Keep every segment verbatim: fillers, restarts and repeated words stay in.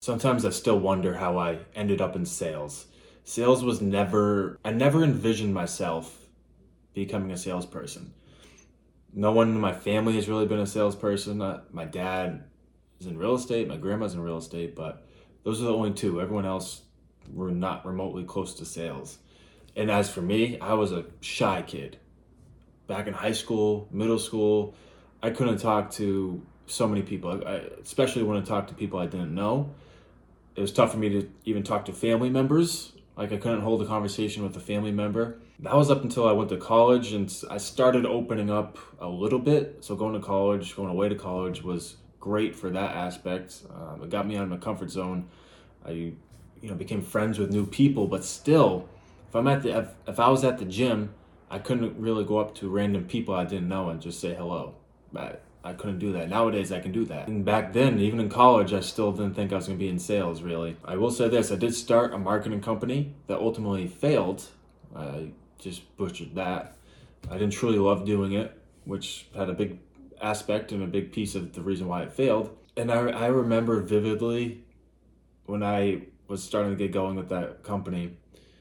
Sometimes I still wonder how I ended up in sales. Sales was never, I never envisioned myself becoming a salesperson. No one in my family has really been a salesperson. Uh, my dad is in real estate, my grandma's in real estate, but those are the only two. Everyone else were not remotely close to sales. And as for me, I was a shy kid. Back in high school, middle school, I couldn't talk to so many people, I, especially when I talked to people I didn't know. It was tough for me to even talk to family members. Like I couldn't hold a conversation with a family member. That was up until I went to college and I started opening up a little bit. So going to college, going away to college was great for that aspect. Um, it got me out of my comfort zone. I, you know, became friends with new people, but still, if I'm at the, if, if I was at the gym, I couldn't really go up to random people I didn't know and just say hello. But I couldn't do that. Nowadays, I can do that. And back then, even in college, I still didn't think I was going to be in sales, really. I will say this, I did start a marketing company that ultimately failed. I just butchered that. I didn't truly love doing it, which had a big aspect and a big piece of the reason why it failed. And I, I remember vividly when I was starting to get going with that company,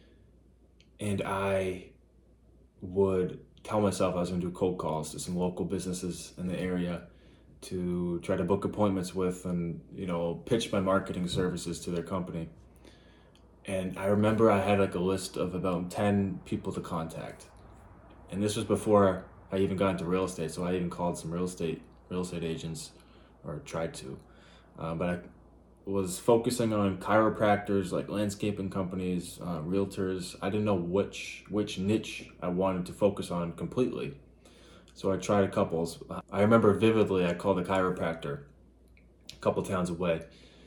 and I would tell myself I was going to do cold calls to some local businesses in the area to try to book appointments with and, you know, pitch my marketing services to their company. And I remember I had like a list of about ten people to contact. And this was before I even got into real estate. So I even called some real estate real estate agents, or tried to. Uh, but I was focusing on chiropractors, like landscaping companies, uh, realtors. I didn't know which which niche I wanted to focus on completely. So I tried a couple. I remember vividly I called a chiropractor a couple towns away.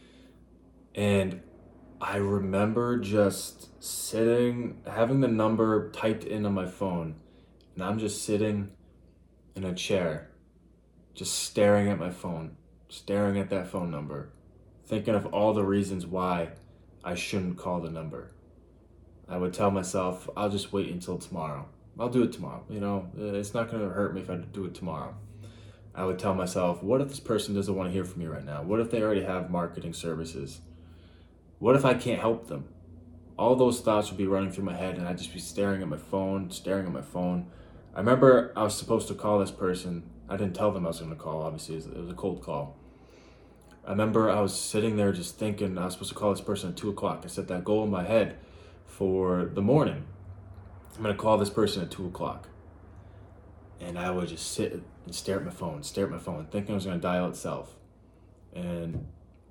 And I remember just sitting, having the number typed in on my phone, and I'm just sitting in a chair, just staring at my phone, staring at that phone number, thinking of all the reasons why I shouldn't call the number. I would tell myself, I'll just wait until tomorrow. I'll do it tomorrow. You know, it's not going to hurt me if I do it tomorrow. I would tell myself, what if this person doesn't want to hear from me right now? What if they already have marketing services? What if I can't help them? All those thoughts would be running through my head, and I'd just be staring at my phone, staring at my phone. I remember I was supposed to call this person. I didn't tell them I was going to call, obviously. It was a cold call. I remember I was sitting there just thinking I was supposed to call this person at two o'clock. I set that goal in my head for the morning. I'm going to call this person at two o'clock. And I would just sit and stare at my phone, stare at my phone, thinking it was going to dial itself. And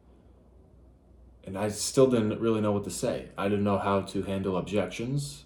and I still didn't really know what to say. I didn't know how to handle objections.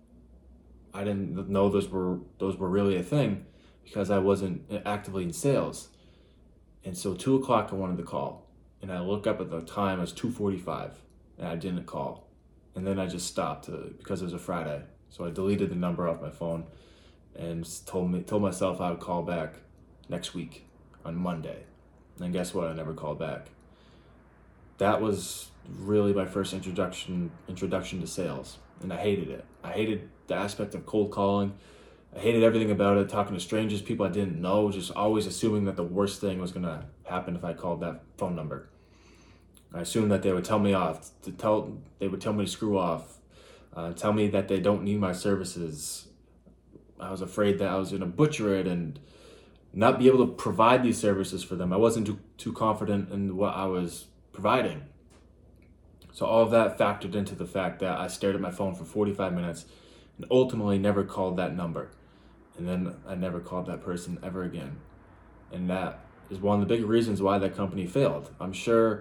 I didn't know those were those were really a thing because I wasn't actively in sales. And so two o'clock I wanted to call. And I look up at the time, it was two forty-five, and I didn't call. And then I just stopped uh, because it was a Friday. So I deleted the number off my phone and told me told myself I would call back next week on Monday. And guess what? I never called back. That was really my first introduction introduction to sales, and I hated it. I hated the aspect of cold calling. I hated everything about it, talking to strangers, people I didn't know, just always assuming that the worst thing was going to happen if I called that phone number. I assumed that they would tell me off, to tell they would tell me to screw off, uh, tell me that they don't need my services. I was afraid that I was going to butcher it and not be able to provide these services for them. I wasn't too, too confident in what I was providing. So all of that factored into the fact that I stared at my phone for forty-five minutes and ultimately never called that number. And then I never called that person ever again. And that is one of the big reasons why that company failed. I'm sure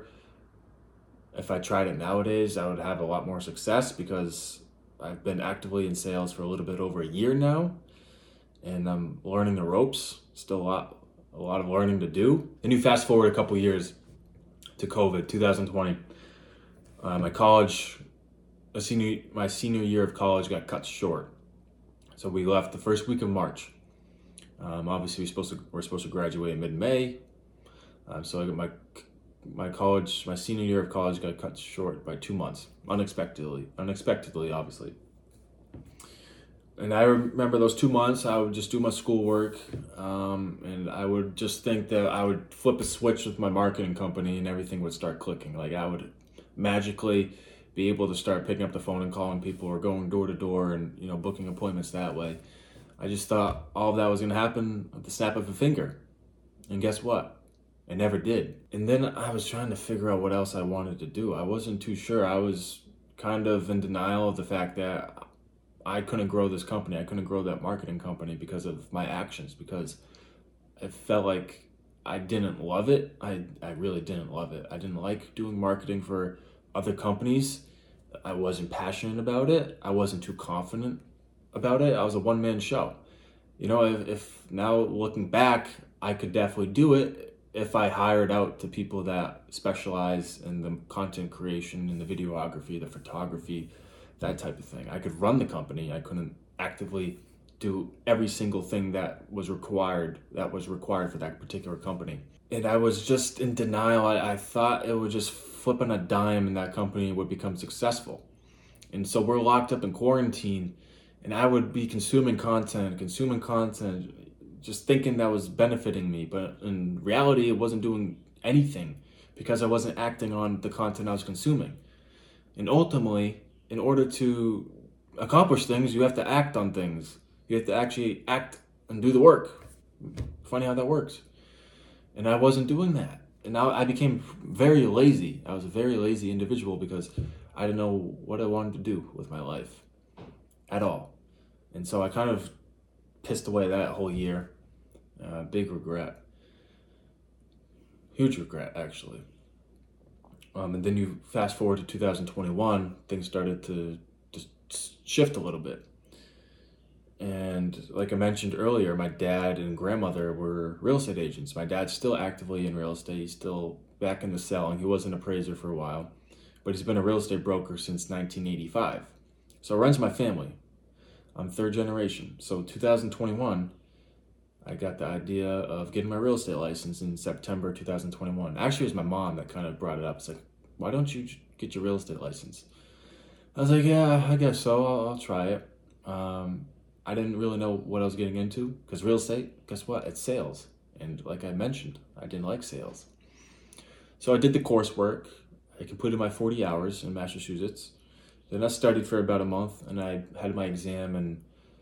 if I tried it nowadays, I would have a lot more success because I've been actively in sales for a little bit over a year now. And I'm learning the ropes. Still a lot, a lot of learning to do. Then you fast forward a couple years to COVID, two thousand twenty. Uh, my college, a senior, my senior year of college got cut short. So we left the first week of March. Um, obviously, we're supposed to we're supposed to graduate in mid-May. Um, so I got my my college, my senior year of college got cut short by two months, unexpectedly, unexpectedly, obviously. And I remember those two months, I would just do my schoolwork, um, and I would just think that I would flip a switch with my marketing company and everything would start clicking. Like I would magically be able to start picking up the phone and calling people or going door to door and, you know, booking appointments that way. I just thought all of that was going to happen at the snap of a finger. And guess what? It never did. And then I was trying to figure out what else I wanted to do. I wasn't too sure. I was kind of in denial of the fact that I couldn't grow this company. I couldn't grow that marketing company because of my actions, because I felt like I didn't love it. I, I really didn't love it. I didn't like doing marketing for other companies. I wasn't passionate about it. I wasn't too confident about it. I was a one-man show. You know, if, if now looking back, I could definitely do it if I hired out to people that specialize in the content creation and the videography, the photography, that type of thing. I could run the company. I couldn't actively do every single thing that was required that was required for that particular company. And I was just in denial. I, I thought it would just flip on a dime and that company would become successful. And so we're locked up in quarantine, and I would be consuming content, consuming content, just thinking that was benefiting me. But in reality, it wasn't doing anything because I wasn't acting on the content I was consuming. And ultimately, in order to accomplish things, you have to act on things. You have to actually act and do the work. Funny how that works. And I wasn't doing that. And now I became very lazy. I was a very lazy individual because I didn't know what I wanted to do with my life at all. And so I kind of pissed away that whole year. Uh, big regret. Huge regret, actually. Um, and then you fast forward to two thousand twenty-one, things started to just shift a little bit. And like I mentioned earlier, my dad and grandmother were real estate agents. My dad's still actively in real estate. He's still back into selling. He was an appraiser for a while, but he's been a real estate broker since nineteen eighty-five. So it runs my family. I'm third generation. So two thousand twenty-one, I got the idea of getting my real estate license in September two thousand twenty-one. Actually, it was my mom that kind of brought it up. It's like, why don't you get your real estate license? I was like, yeah, I guess so. I'll, I'll try it. Um, I didn't really know what I was getting into because real estate, guess what? It's sales. And like I mentioned, I didn't like sales. So I did the coursework. I completed my forty hours in Massachusetts. Then I studied for about a month and I had my exam in,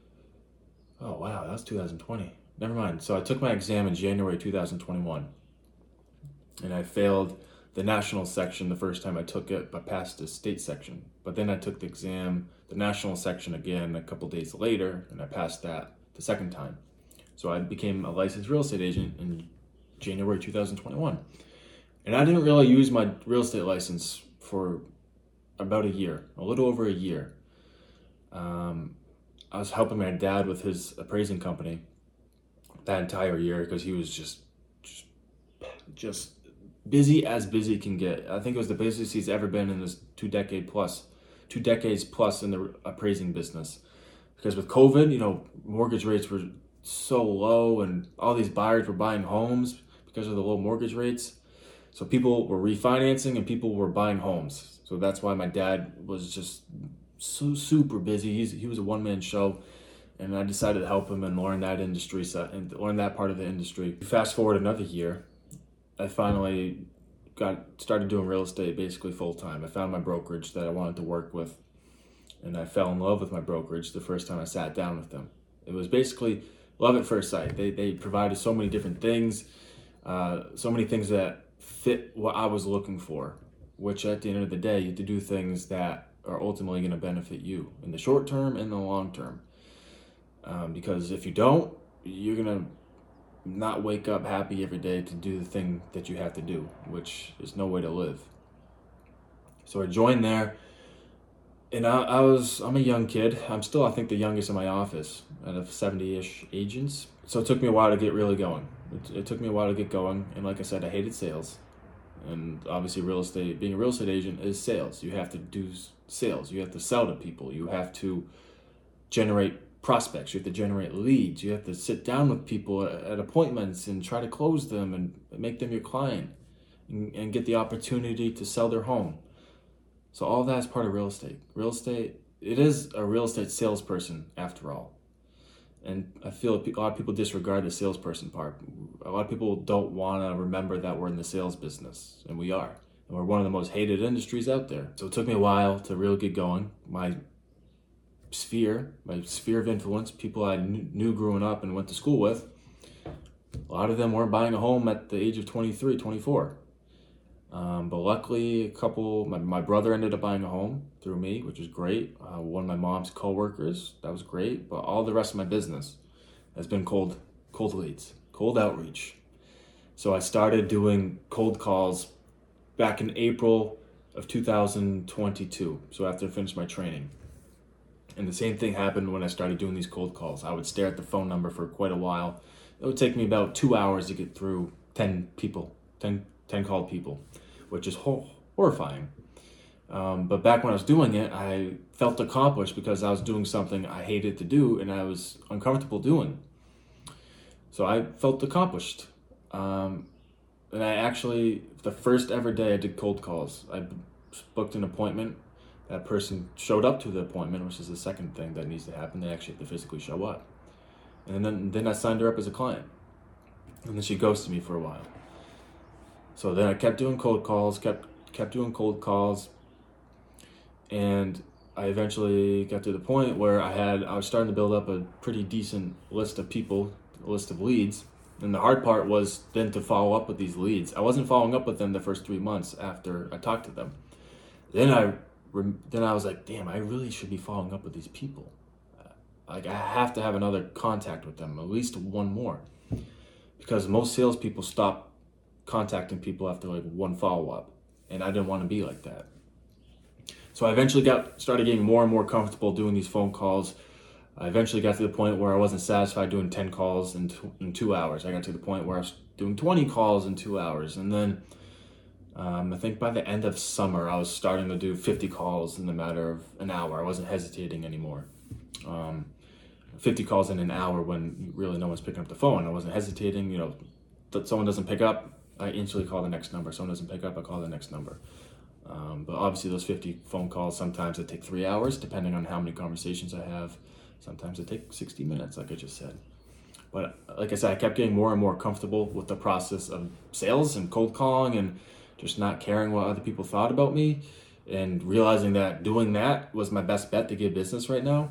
oh wow, that was two thousand twenty. Never mind. So I took my exam in January two thousand twenty-one. And I failed the national section the first time I took it, but passed the state section. But then I took the exam, the national section again a couple days later, and I passed that the second time. So I became a licensed real estate agent in January two thousand twenty-one. And I didn't really use my real estate license for about a year, a little over a year. Um, I was helping my dad with his appraising company that entire year because he was just, just, just busy as busy can get. I think it was the busiest he's ever been in this two decade plus, two decades plus in the appraising business. Because with COVID, you know, mortgage rates were so low and all these buyers were buying homes because of the low mortgage rates. So people were refinancing and people were buying homes. So that's why my dad was just so super busy. He's, he was a one-man show. And I decided to help him and learn that industry so, and learn that part of the industry. Fast forward another year, I finally got started doing real estate basically full time. I found my brokerage that I wanted to work with, and I fell in love with my brokerage the first time I sat down with them. It was basically love at first sight. They they provided so many different things, uh, so many things that fit what I was looking for. Which at the end of the day, you have to do things that are ultimately going to benefit you in the short term and the long term. Um, because if you don't, you're going to not wake up happy every day to do the thing that you have to do, which is no way to live. So I joined there, and I, I was, I'm a young kid. I'm still, I think, the youngest in my office out of seventy-ish agents. So it took me a while to get really going. It, it took me a while to get going. And like I said, I hated sales. And obviously real estate, being a real estate agent is sales. You have to do sales. You have to sell to people. You have to generate prospects. You have to generate leads. You have to sit down with people at appointments and try to close them and make them your client and, and get the opportunity to sell their home. So all that is part of real estate. Real estate, it is a real estate salesperson after all. And I feel a lot of people disregard the salesperson part. A lot of people don't want to remember that we're in the sales business, and we are. we're one of the most hated industries out there. So it took me a while to really get going. My sphere, my sphere of influence, people I kn- knew growing up and went to school with, a lot of them weren't buying a home at the age of twenty-three, twenty-four. Um, but luckily, a couple, my, my brother ended up buying a home through me, which was great. Uh, one of my mom's coworkers, that was great. But all the rest of my business has been cold, cold leads, cold outreach. So I started doing cold calls back in April of two thousand twenty-two. So after I finished my training. And the same thing happened when I started doing these cold calls. I would stare at the phone number for quite a while. It would take me about two hours to get through ten people, ten, ten called people, which is ho- horrifying. Um, but back when I was doing it, I felt accomplished because I was doing something I hated to do and I was uncomfortable doing. So I felt accomplished. Um, and I actually, the first ever day I did cold calls, I b- booked an appointment. That person showed up to the appointment, which is the second thing that needs to happen. They actually have to physically show up. And then, then I signed her up as a client. And then she ghosted me for a while. So then I kept doing cold calls, kept kept doing cold calls. And I eventually got to the point where I had, I was starting to build up a pretty decent list of people, a list of leads. And the hard part was then to follow up with these leads. I wasn't following up with them the first three months after I talked to them. Then I Then I was like, damn, I really should be following up with these people. Like, I have to have another contact with them, at least one more. Because most salespeople stop contacting people after like one follow-up. And I didn't want to be like that. So I eventually got started getting more and more comfortable doing these phone calls. I eventually got to the point where I wasn't satisfied doing ten calls in, t- in two hours. I got to the point where I was doing twenty calls in two hours. And then Um, I think by the end of summer, I was starting to do fifty calls in the matter of an hour. I wasn't hesitating anymore. Um, fifty calls in an hour when really no one's picking up the phone. I wasn't hesitating. You know, that someone doesn't pick up, I instantly call the next number. Someone doesn't pick up, I call the next number. Um, but obviously those fifty phone calls, sometimes it take three hours, depending on how many conversations I have. Sometimes it take sixty minutes, like I just said. But like I said, I kept getting more and more comfortable with the process of sales and cold calling and just not caring what other people thought about me, and realizing that doing that was my best bet to get business right now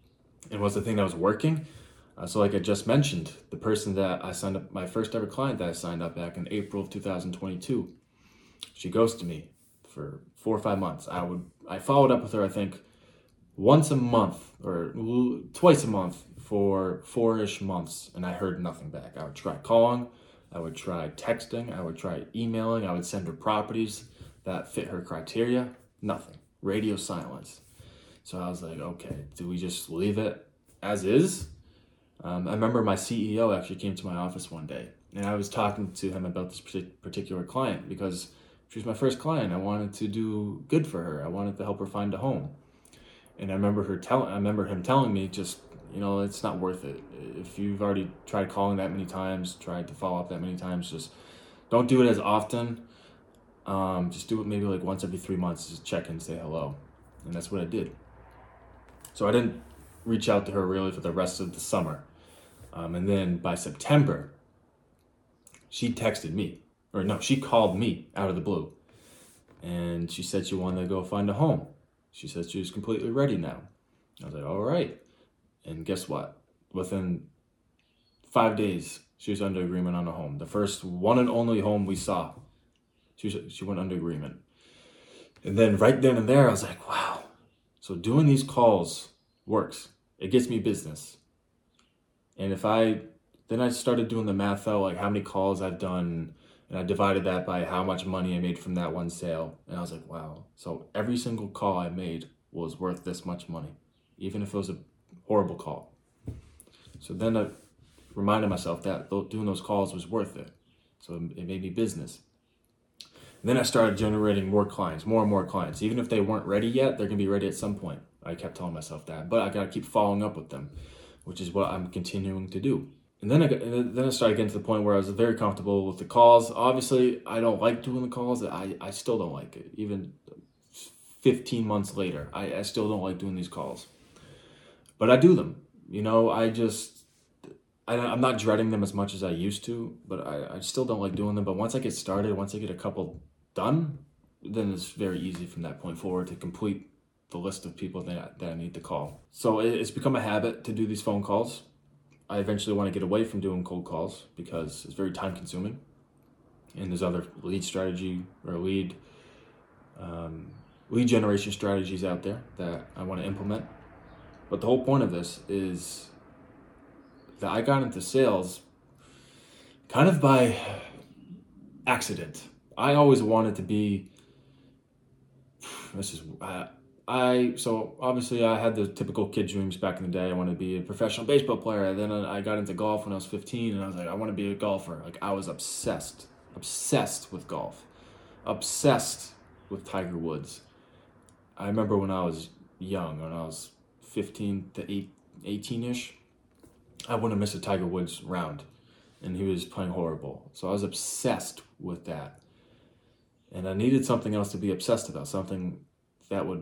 and was the thing that was working. Uh, so like I just mentioned, the person that I signed up, my first ever client that I signed up back in April of two thousand twenty-two, she ghosted me for four or five months. I would, I followed up with her, I think, once a month or twice a month for four-ish months, and I heard nothing back. I would try calling, I would try texting, I would try emailing, I would send her properties that fit her criteria. Nothing. Radio silence. So I was like, okay, do we just leave it as is? Um, I remember my C E O actually came to my office one day, and I was talking to him about this particular client because she was my first client. I wanted to do good for her. I wanted to help her find a home. And I remember her telling, I remember him telling me, just, you know, it's not worth it. If you've already tried calling that many times, tried to follow up that many times, just don't do it as often. Um, just do it maybe like once every three months, just check in, say hello. And that's what I did. So I didn't reach out to her really for the rest of the summer. Um, and then by September, she texted me, or no, she called me out of the blue. And she said she wanted to go find a home. She said she was completely ready now. I was like, all right. And guess what? Within five days, she was under agreement on a home. The first one and only home we saw. She, was, she went under agreement. And then right then and there, I was like, wow. So doing these calls works. It gets me business. And if I, then I started doing the math out, like how many calls I've done, and I divided that by how much money I made from that one sale. And I was like, wow. So every single call I made was worth this much money, even if it was a horrible call. So then I reminded myself that doing those calls was worth it. So it made me business. And then I started generating more clients, more and more clients. Even if they weren't ready yet, they're going to be ready at some point. I kept telling myself that. But I got to keep following up with them, which is what I'm continuing to do. And then I got, and then I started getting to the point where I was very comfortable with the calls. Obviously, I don't like doing the calls. I, I still don't like it. Even fifteen months later, I, I still don't like doing these calls. But I do them. You know, I just, I, I'm not dreading them as much as I used to, but I, I still don't like doing them. But once I get started, once I get a couple done, then it's very easy from that point forward to complete the list of people that, that I need to call. So it, it's become a habit to do these phone calls. I eventually want to get away from doing cold calls because it's very time consuming. And there's other lead strategy or lead um, lead generation strategies out there that I want to implement. But the whole point of this is that I got into sales kind of by accident. I always wanted to be, this is, I, I, so obviously I had the typical kid dreams back in the day. I wanted to be a professional baseball player. Then I got into golf when I was fifteen, and I was like, I want to be a golfer. Like, I was obsessed, obsessed with golf, obsessed with Tiger Woods. I remember when I was young, when I was fifteen to eighteen-ish, I wouldn't miss a Tiger Woods round, and he was playing horrible. So I was obsessed with that. And I needed something else to be obsessed about, something that would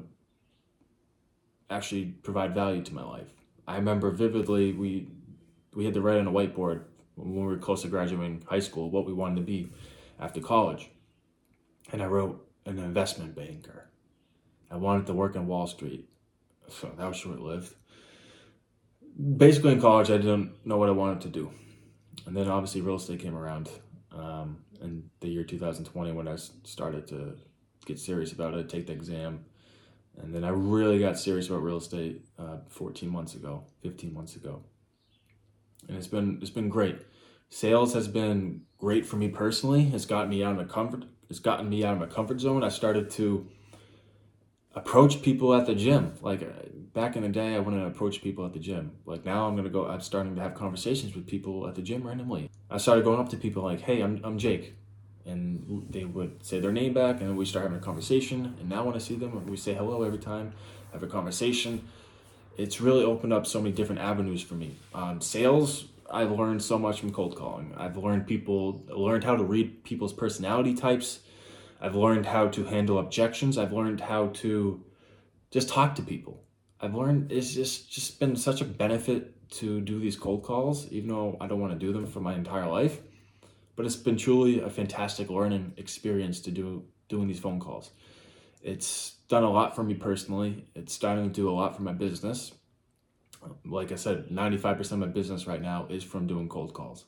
actually provide value to my life. I remember vividly, we we had to write on a whiteboard when we were close to graduating high school what we wanted to be after college. And I wrote an investment banker. I wanted to work on Wall Street. So that was short-lived. Basically in college, I didn't know what I wanted to do. And then obviously real estate came around um, in the year two thousand twenty when I started to get serious about it, take the exam. And then I really got serious about real estate uh, fourteen months ago, fifteen months ago. And it's been it's been great. Sales has been great for me personally. It's gotten me out of my comfort. It's gotten me out of my comfort zone. I started to approach people at the gym. Like back in the day, I wouldn't approach people at the gym. Like now I'm gonna go, I'm starting to have conversations with people at the gym randomly. I started going up to people like, hey, I'm I'm Jake. And they would say their name back and we start having a conversation. And now when I see them, we say hello every time, have a conversation. It's really opened up so many different avenues for me. Um, sales, I've learned so much from cold calling. I've learned people, learned how to read people's personality types. I've learned how to handle objections. I've learned how to just talk to people. I've learned it's just, just been such a benefit to do these cold calls, even though I don't want to do them for my entire life. But it's been truly a fantastic learning experience to do doing these phone calls. It's done a lot for me personally. It's starting to do a lot for my business. Like I said, ninety-five percent of my business right now is from doing cold calls.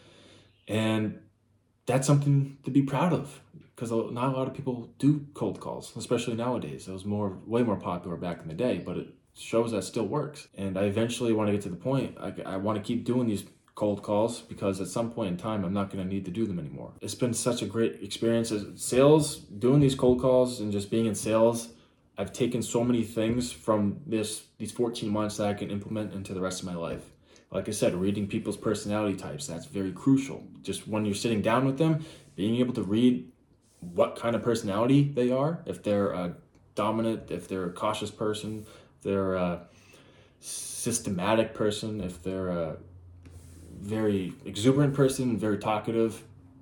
And that's something to be proud of because not a lot of people do cold calls, especially nowadays. It was more, way more popular back in the day, but it shows that still works. And I eventually want to get to the point, I, I want to keep doing these cold calls because at some point in time, I'm not going to need to do them anymore. It's been such a great experience as sales, doing these cold calls and just being in sales. I've taken so many things from this these fourteen months that I can implement into the rest of my life. Like I said, reading people's personality types, that's very crucial. Just when you're sitting down with them, being able to read what kind of personality they are, if they're a dominant, if they're a cautious person, if they're a systematic person, if they're a very exuberant person, very talkative,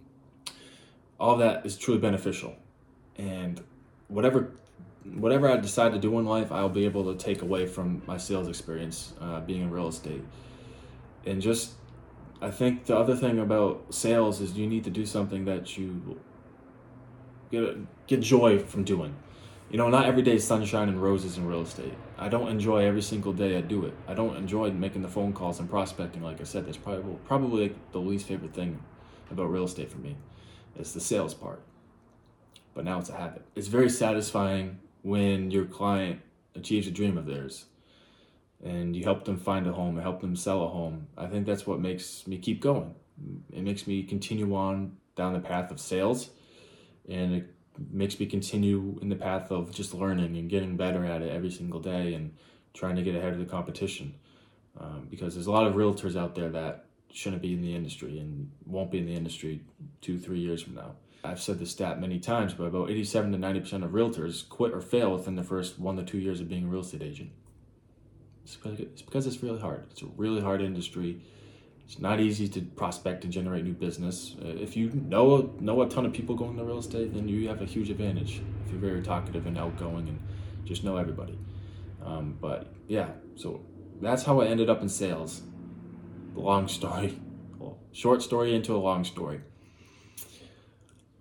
all that is truly beneficial. And whatever whatever I decide to do in life, I'll be able to take away from my sales experience uh, being in real estate. And just, I think the other thing about sales is you need to do something that you get, get joy from doing. You know, not every day is sunshine and roses in real estate. I don't enjoy every single day I do it. I don't enjoy making the phone calls and prospecting. Like I said, that's probably probably the least favorite thing about real estate for me. It's the sales part. But now it's a habit. It's very satisfying when your client achieves a dream of theirs and you help them find a home, help them sell a home. I think that's what makes me keep going. It makes me continue on down the path of sales, and it makes me continue in the path of just learning and getting better at it every single day and trying to get ahead of the competition. Um, because there's a lot of realtors out there that shouldn't be in the industry and won't be in the industry two, three years from now. I've said this stat many times, but about eighty-seven to ninety percent of realtors quit or fail within the first one to two years of being a real estate agent. It's because, it's because it's really hard. It's a really hard industry. It's not easy to prospect and generate new business. Uh, if you know know a ton of people going into real estate, then you have a huge advantage. If you're very talkative and outgoing and just know everybody. Um, but yeah, so that's how I ended up in sales. Long story, well, short story into a long story.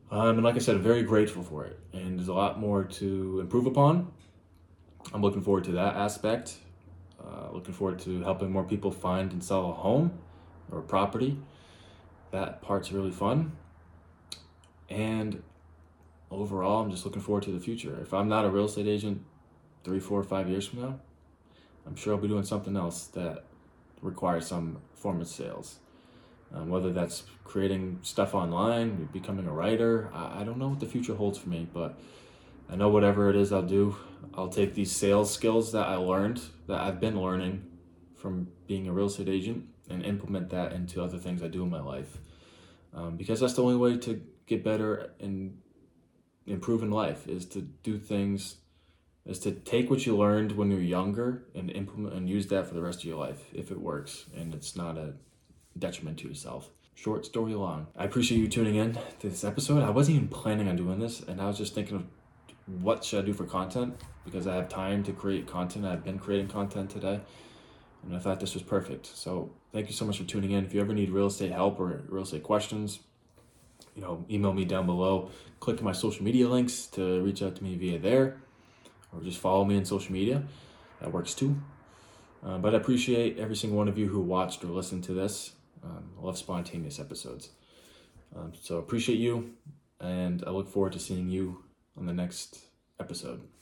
Um, and like I said, I'm very grateful for it. And there's a lot more to improve upon. I'm looking forward to that aspect. Uh, looking forward to helping more people find and sell a home or a property. That part's really fun. And overall, I'm just looking forward to the future. If I'm not a real estate agent three, four, five years from now, I'm sure I'll be doing something else that requires some form of sales. Um, whether that's creating stuff online, becoming a writer, I, I don't know what the future holds for me, but I know whatever it is I'll do, I'll take these sales skills that I learned, that I've been learning from being a real estate agent, and implement that into other things I do in my life. Um, because that's the only way to get better and improve in life, is to do things, is to take what you learned when you're younger and implement and use that for the rest of your life, if it works and it's not a detriment to yourself. Short story long. I appreciate you tuning in to this episode. I wasn't even planning on doing this, and I was just thinking of what should I do for content, because I have time to create content. I've been creating content today, and I thought this was perfect. So thank you so much for tuning in. If you ever need real estate help or real estate questions, you know, email me down below. Click my social media links to reach out to me via there, or just follow me on social media. That works too. Uh, but I appreciate every single one of you who watched or listened to this. Um, I love spontaneous episodes. Um, so appreciate you, and I look forward to seeing you on the next episode.